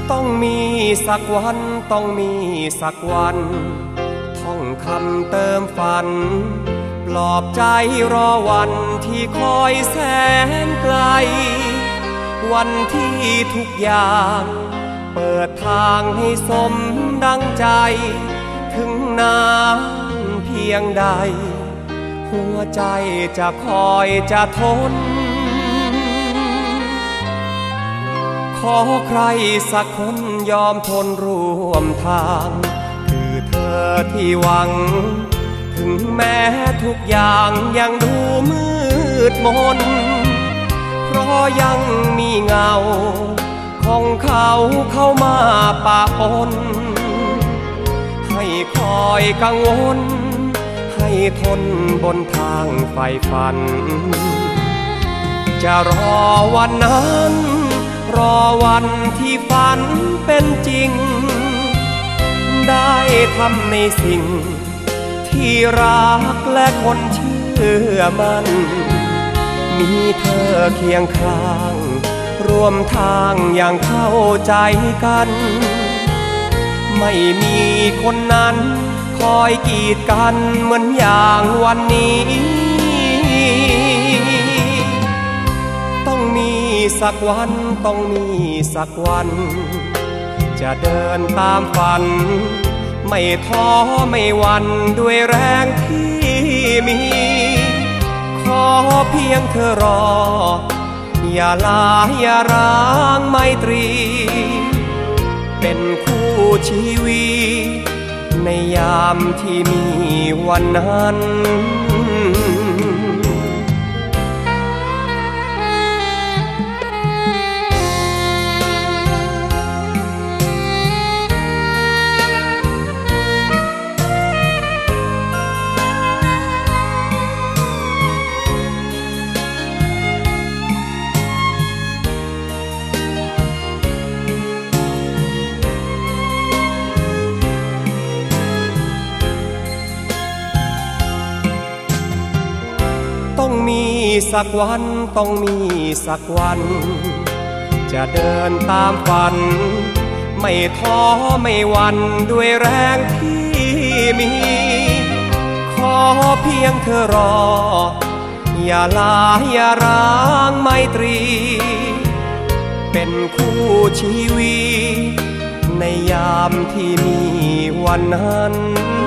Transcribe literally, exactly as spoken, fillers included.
ต้องมีสักวันต้องมีสักวันท่องคำเติมฝันปลอบใจรอวันที่คอยแสนไกลวันที่ทุกอย่างเปิดทางให้สมดังใจถึงนานเพียงใดหัวใจจะคอยจะทนขอใครสักคนยอมทนร่วมทางคือเธอที่หวังถึงแม้ทุกอย่างยังดูมืดมนเพราะยังมีเงาของเขาเข้ามาปะปนให้คอยกังวลให้ทนบนทางไฟฝันจะรอวันนั้นรอวันที่ฝันเป็นจริงได้ทำในสิ่งที่รักและคนเชื่อมันมีเธอเคียงข้างร่วมทางอย่างเข้าใจกันไม่มีคนนั้นคอยกีดกันเหมือนอย่างวันนี้ต้องมีสักวันต้องมีสักวันจะเดินตามฝันไม่ท้อไม่หวั่นด้วยแรงที่มีขอเพียงเธอรออย่าลาอย่าร้างไมตรีเป็นคู่ชีวิตในยามที่มีวันนั้นต้องมีสักวันต้องมีสักวันจะเดินตามฝันไม่ท้อไม่หวั่นด้วยแรงที่มีขอเพียงเธอรออย่าลาอย่าร้างไมตรีเป็นคู่ชีวิตในยามที่มีวันนั้น